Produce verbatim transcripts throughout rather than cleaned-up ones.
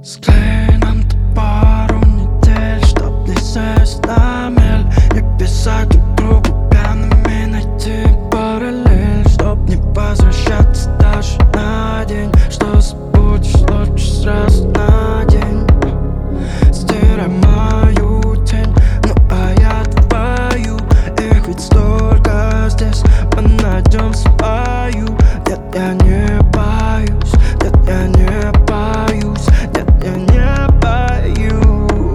Склей нам-то пару недель, чтоб не сесть на мель и писать друг другу пьяными, найти параллель, чтоб не возвращаться даже на день. Что забудешь лучше сразу на день. Стирай мою тень, ну а я твою. Их ведь столько здесь, мы найдем свою. Нет, я не боюсь, нет, я не боюсь, нет, я не боюсь.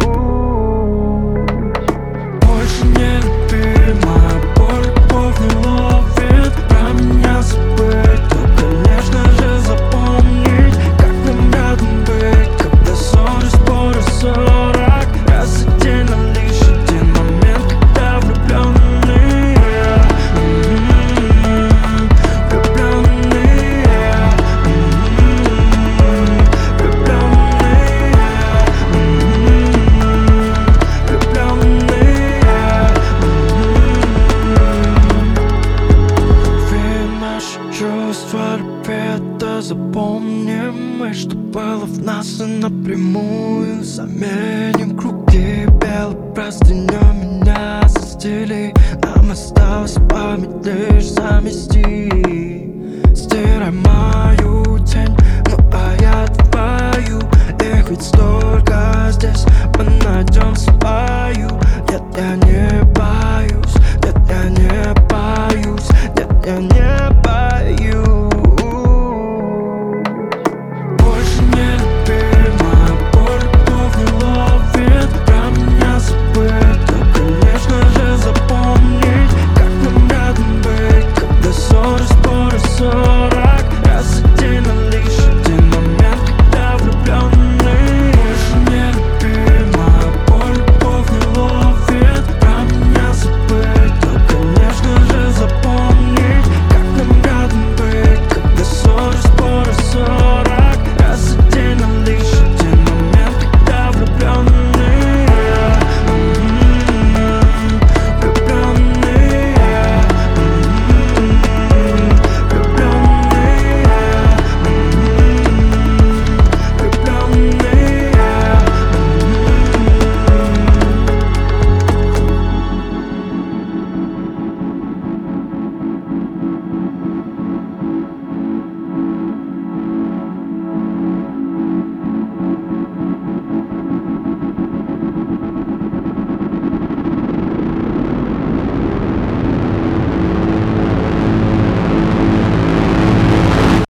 Больше не люби, моя боль любовь не ловит. Про меня забыть, то, конечно же, запомнить. Как нам рядом быть, когда ссоры, споры, сорок раз в день, но лишь один момент, когда влюбленные, м-м-м, влюбленные, м-м-м, влюбленные, м-м-м, влюбленные, м-м-м. Ведь наши чувства любви, это запомним мы, что было в нас, и напрямую заменим круги. Белой простынёй меня застели, нам осталось память лишь замести. Стирай мою тень, ну а я твою. Их ведь столько здесь, мы найдем свою. Нет, я не